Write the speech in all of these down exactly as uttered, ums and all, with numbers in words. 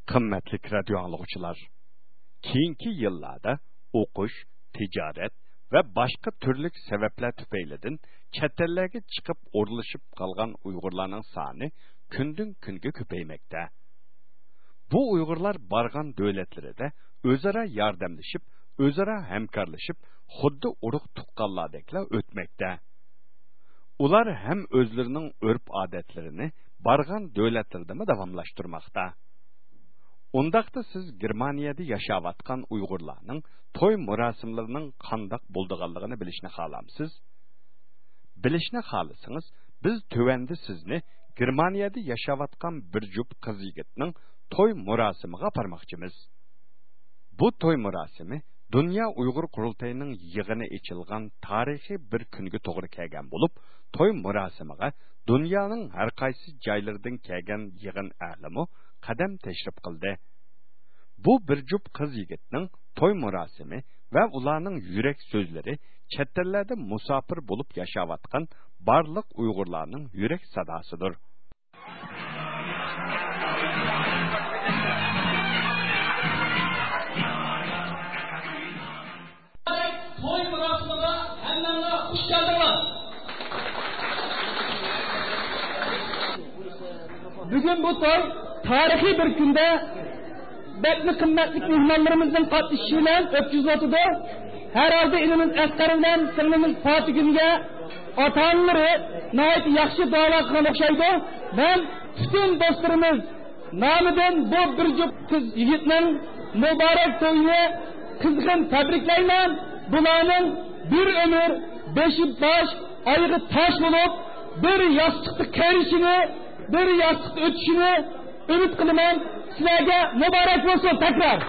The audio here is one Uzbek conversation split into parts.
Qimmatli radio anglag'uchilar, keyingi yillarda o'qish, tijorat va boshqa turli sabablar tufaylidan chet ellarga chiqib o'rlashib qolgan Uyg'urlarning soni kundan kunga ko'paymoqda. Bu Uyg'urlar borgan davlatlarida o'zaro yordamlashib, o'zaro hamkorlashib, xuddi urug' tuqqanlardeklar o'tmoqda. Ular ham o'zlarining urf-odatlarini borgan davlatlarda davomlashtirmoqda. Undaqda siz Germaniyada yashayotgan Uyg'urlarning to'y marosimlarining qandoq bo'lganligini bilishni xohlamsiz? Bilishni xohlasangiz, biz tövanda sizni Germaniyada yashayotgan bir jup qiz yigitning to'y marosimiga aparmoqchimiz. Bu to'y marosimi Dünya Uyg'ur qurultayining yig'ini ochilgan tarixiy bir kunga to'g'ri kelgan bo'lib, to'y marosimiga dunyoning har qaysi joylaridan kelgan yig'in ahlimi qadam tashrif qildi. Bu bir jup qiz yigitning to'y marosimi va ularning yurak so'zlari chet ellarda musofir bo'lib yashayotgan barliq Uyg'urlarning yurak sadosidir. To'y marosimiga hammanglar xush keldinglar. Bugun bu to'y tarixiy bir kunda bekli qimmatli mehmonlarimizdan qatnashishi bilan o'tkazilyotdi. Herhalde inimiz Asqardan singlimiz Fatigimga ota-onalari nihoyat yaxshi duolar qilgan o'xshaydi. Men butun do'stlarimiz nomidan bu bir jup qiz yigitning muborak to'yini qizg'in tabriklayman. Bularning bir ömür, beşi baş, ayığı taş bulup, bir yastıkta kerişini, bir yastıkta ötüşünü ümit kılımam. Sizlerge mübarek olsun tekrar.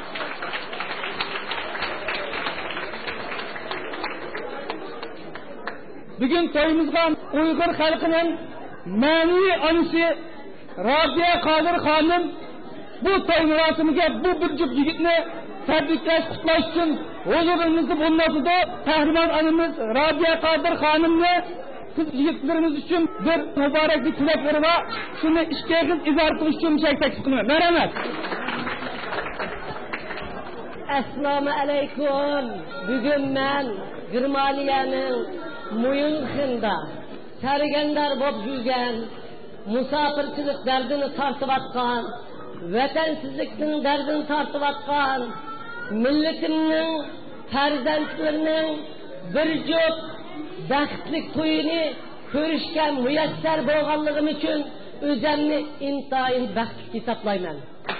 Bugün toyumuzda Uygur halkının manevi anısı Rabia Kadir Hanım bu toy murasimiga bu bir jup yigitni tabriklash qutlash uchun huzuringizda bo'lmasida Tahrimon onamiz Rabia Qodir xonimni qiz yigitlarimiz uchun bir muboraklik tilaklari va shuni ishga izhor qilish uchun taklif qilaman. Marhamat. Assalomu alaykum. Bugun men Germaniyaning Muyunxenda sargandar bo'lib yurgan, musofirchilik dardini tortib atgan, vatansizlikning dardini tortib atgan millatimning farzandlarining bir jup baxtli to'yini ko'rishga muyassar bo'lganligim uchun o'zimni intayin baxtli hisoblayman.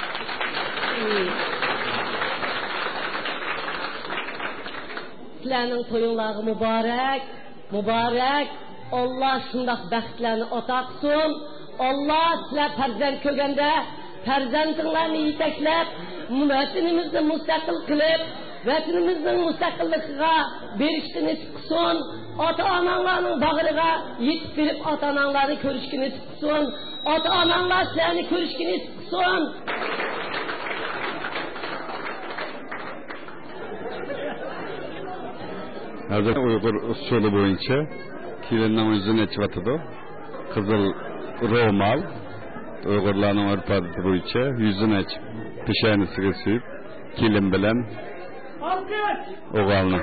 Sizlarning to'yinlari muborak, muborak. Allah shundoq baxtlarni otaqsin. Allah sizlar farzand ko'rganda farzandlarni yetaklab, vatanimizni mustaqil qilib, vatanimizning mustaqilligiga berishni nasib qilsin. Ota-onalarning bag'riga yetib kelib, ota-onalarni ko'rishni nasib qilsin. Ota-onalar sizlarni ko'rishni nasib qilsin. Hazır Uygur usulü boyunca kilinning o'zini aytibdi. Qizil romal Uyg'urlarning urf-odati bo'yicha yuzini ochib, peshanasiga suyib, kelin bilan o'g'ilni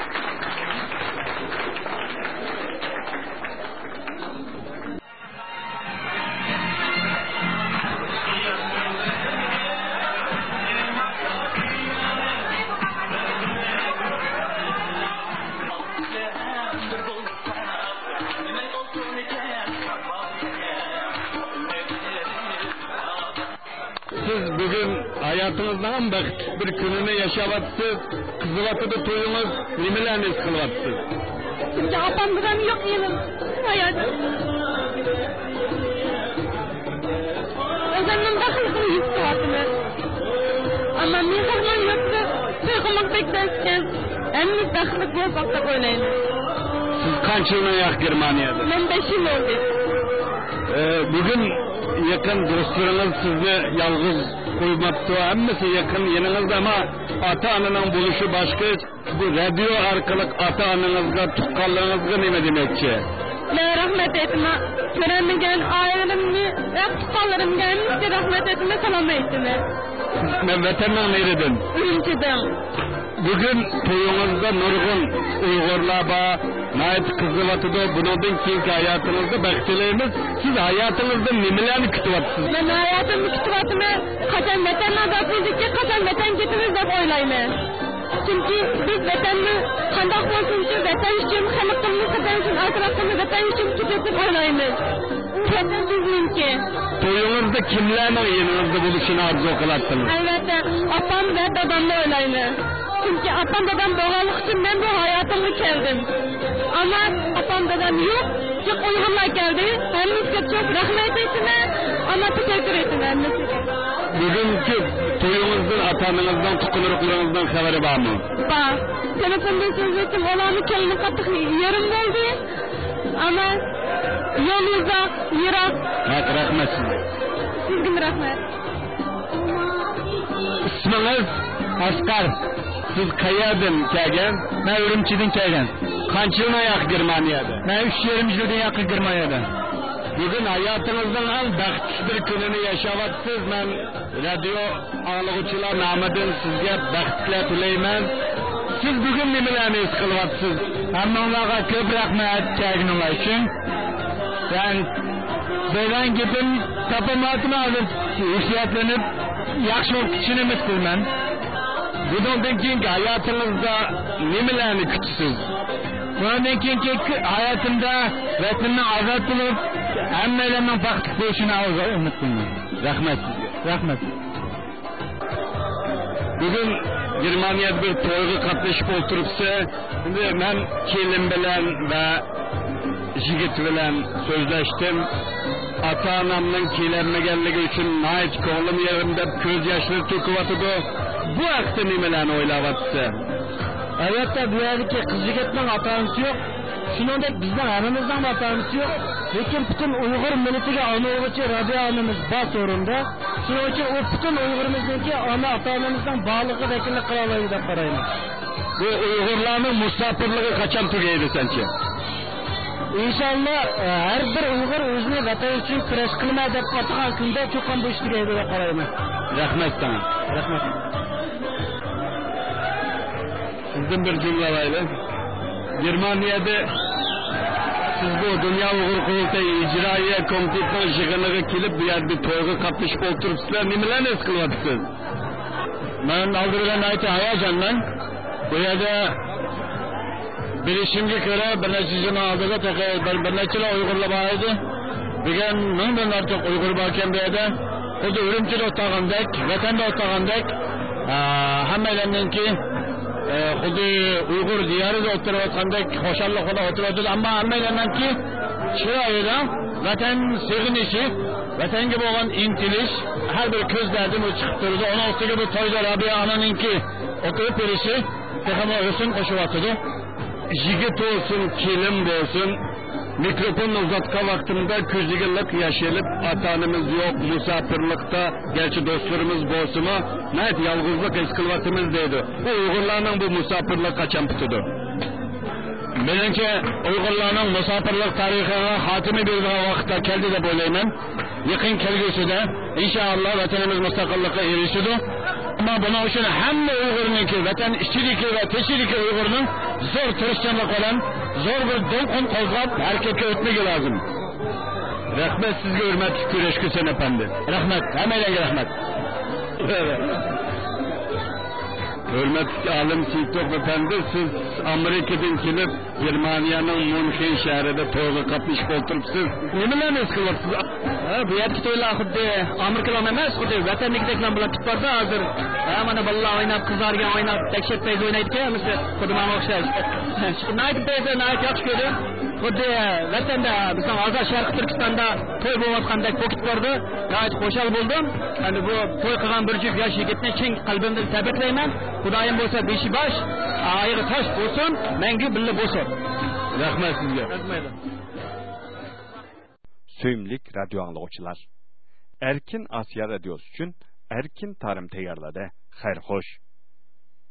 hayatınızdan baxtli bir gününü yaşayacaksınız. Kızılatıda toyunuz nimeleriniz kılacaksınız? Sizce apam buram yok yerim. Hayatım. Özümden bakılsın yüz kağıtını. Ama mehirman yoksa toyumak beklerken emniyet bakılık bir bakta oynayın. Siz kaç yılına yak Germaniya'da? Ben beş yıl oldu. Ee, bugün yakın dostlarınız sizi yalnız koymaptı. Hemmesi yakın yanınızda ama ata-ananın buluşu başka. Bu radyo arkalık ata-ananızga, tukkallarınızga ne demekçi? rahmet etme. Göremegen ailemni, tutanlarımga hemizge rahmet etme, salam etme. Ben vatandan neredin? Ürümçiden. Bugün toyunuzda nurgun Uygurlar ba, nait kızıvatıda bunun keyinki hayatınızda bekçilerimiz. Siz hayatınızda nimelerni kütüvatsınız? Ben hayatımı kütüvatımı kaçan vatandan bakmayacak, kaçan vatan getimiz dep oylayman. Çünkü biz vatanni kandak bolsun için, vatan için, xalqimizni qadam için, atrofimizni vatan için kütüp oylaymiz. Vatan bizninki. Toyunuzda kimlerning yeninizda bo'lishini arzu qilasizmi? Albatta, opam va dadamni o'ylayman. Çünkü apam dadam doğallık için ben bu hayatıma geldim. Ama apam dadam yok, çok Uygurlar geldi. Hemizge çok rahmet etsinler, ama teşekkür etsinler. Bugünkü toyunuzdan, atanızdan, tukunuruklarınızdan haberi var mı? Var. Telefonda sözleştim, olanı kelini kattık yarım oldu. Ama yol uzak, yırak. Evet, rahmet size. Sizgin rahmet. İsminiz Askar. Siz qayerdan kelgan? Ben Ürümçiden kelgan. Qancha yil oyoq Germaniyada? Ben üç yarim yıldan yakın Germaniyada. Bugün hayatınızın en baxtli bir gününü yaşayacaksınız. Ben radyo anlıqçılar nomidan sizga baxtlar tilayman. Siz bugün nimalarni his qilyapsiz? Hammalarga ko'p rahmat kelganingiz uchun. Ben degan gapim topolmadim hozir hissiyatlanib yaxshi o'qishini umid qilaman. Bundan keyingi hayatınızda nimalarni kutasiz? Bundan keyingi hayatımda vatanni ozod qilib, hammalarning baxtli bo'lishini umid qilaman. Rahmat sizga. Rahmat. Bugün Germaniyada bir to'yga qatnashib o'tiribsa, endi men kelin bilan va yigit bilan so'zlashdim. Ata-onamning kelmaganligi uchun nayt ko'nglim yerimda ko'z yoshlari to'kyapti. Bu haqda nimalarni o'ylayapsiz? Albatta bu yerdagi qiz yigitning ota-onasi yo'q. Shuningdek bizning hammamizning ota-onasi yo'q. Lekin butun Uyg'ur millatiga ona-o'g'chi Rabiya onamiz bor o'rinda. Shuning uchun u butun Uyg'urimizningki ona ota-onamizning borlig'i vakillik qila oladi deb qarayman. Bu Uyg'urlarning musofirligi qachon tugaydi sencha? İnşallah her bir Uyg'ur o'zini vatan uchun kurash qilma deb qo'rqgan kunda cho'qon bu ish tugaydi deb qarayman. Rahmat sana. Rahmat. Sizden bir cümle alayım. Germaniyada siz bu Dünya Uyg'ur Qurultayı icraiya komitetining yig'iniga kelib bu yerda to'yga qatnashib o'tiribsizlar. Nimalarni his qilyapsiz? Men oldindan aytay hayajonman. Bu yerda bilishimga ko'ra bir necha juma oldida bir bir necha Uyg'urlar bor edi. Degan mingdan ortiq Uyg'ur bor ekan bu yerda. Xuddi Urumchida o'tagandek, vatanda o'tagandek, hammalarninki xuddi Uyg'ur diyorida o'tirayotgandek xo'shallik bilan o'tiradi, ammo hammalarninki chiroyida vatan sevginishi, vatanga bo'lgan intilish har bir ko'zlardan chiqib turadi. Ona ustiga bu to'yda Rabiya onaninki o'tirib berishi texmo o'sin qo'shyapti. Yigit olsun, kelin olsun, mikrofonu uzatkan vaktimde küzgünlük yaşayıp atanımız yok, musafirlikte, gerçi dostlarımız bolsun ama neyse yalgızlık eskilvatımız deydi. Bu Uygurlarının bu musafirlik kaçan tutudu? Benimki Uygurlarning musofirlik tarixiga xotimi berilgan vaqtda keldi deb o'ylayman. Yaqin kelgusida inshaalloh vatanimiz mustaqillikka erishadi. Ammo buning uchun hamma Uyg'urniki, vatan ichidagi va tashidagi Uyg'urning zo'r tirishchanlik bilan zo'r bir do'lqin qo'zg'ab harakatga o'tmagi lozim. Rahmat sizga, hurmatli Kurash Husan apandi. Rahmat, hammalarga rahmat. Hürmetli alim Siytok efendi, siz Amerika'dan kelip Germaniyanın München şehrinde toyga qatnashib o'tiribsiz. Nimalarni his qilyapsiz? Ha, bu yerda to'ylar xuddi Amerikalar emas, xuddi vatannikdeklar bilan ketib bordi hozir. Ha, mana bolalar o'ynab, qizlarga o'ynab, tekshirtpayz o'ynaydi-ku, misli xuddi mana o'xshash. Shunday desa, nayt yaxshi ko'rdi. Xuddi vatanda, misol hozir Sharq Turkistonda to'y bo'layotgandek bo'lib bordi. Nayt xo'shal bo'ldim. Endi bu to'y qilgan bir juft yosh yigitni chin qalbimdan tabriklayman. Xudoyim bo'lsa beshi bosh, oyog'i tosh bo'lsin, menga billa bo'lsin. Rahmat sizga. Rahmat. Söyümlik radyo anlıqçılar. Erkin Asya Radyosu için Erkin Tarım tayarladı. Xayr xoş.